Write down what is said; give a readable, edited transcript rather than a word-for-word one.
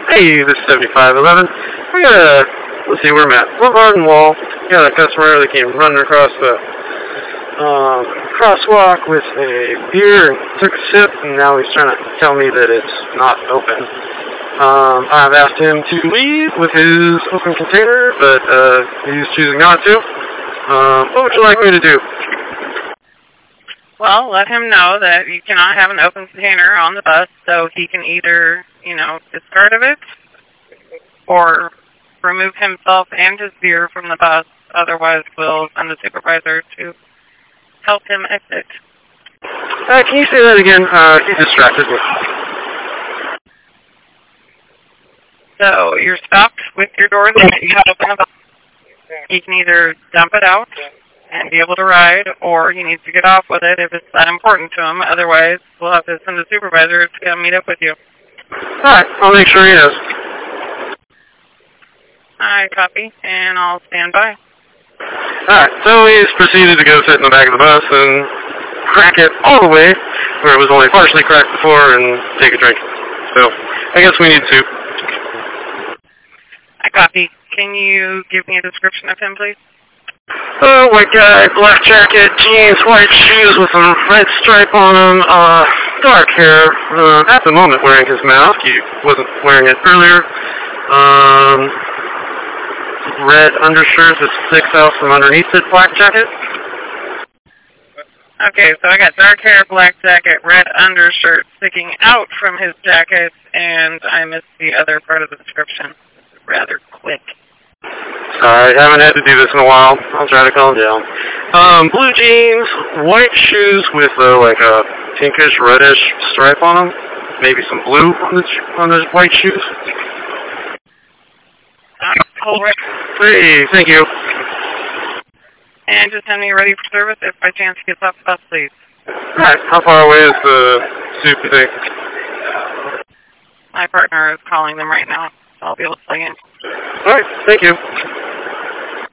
Hey, this is 7511. Let's see, where I'm at. Boulevard and Wall. Got a customer that came running across the crosswalk with a beer and took a sip, and now he's trying to tell me that it's not open. I've asked him to leave with his open container, but he's choosing not to. What would you like me to do? Well, let him know that you cannot have an open container on the bus, so he can either, discard of it or remove himself and his beer from the bus. Otherwise, we'll send the supervisor to help him exit. Can you say that again? He distracted me. So you're stopped with your doors open. He can either dump it out and be able to ride, or he needs to get off with it if it's that important to him. Otherwise, we'll have to send the supervisor to come meet up with you. Alright, I'll make sure he is. I copy, and I'll stand by. Alright, so he's proceeded to go sit in the back of the bus and crack it all the way, where it was only partially cracked before, and take a drink. So, I guess we need soup. I copy. Can you give me a description of him, please? White guy, black jacket, jeans, white shoes with a red stripe on them, dark hair, at the moment wearing his mask. He wasn't wearing it earlier. Red undershirt that sticks out from underneath his black jacket. Okay, so I got dark hair, black jacket, red undershirt sticking out from his jacket, and I missed the other part of the description. Rather quick. Sorry, I haven't had to do this in a while. I'll try to calm down. Blue jeans, white shoes with like a pinkish, reddish stripe on them. Maybe some blue on the white shoes. Hold right. Hey, thank you. And just send me ready for service if by chance he gets off the bus, please. Alright, how far away is the soup, you think? My partner is calling them right now, so I'll be able to plug in. Alright, thank you.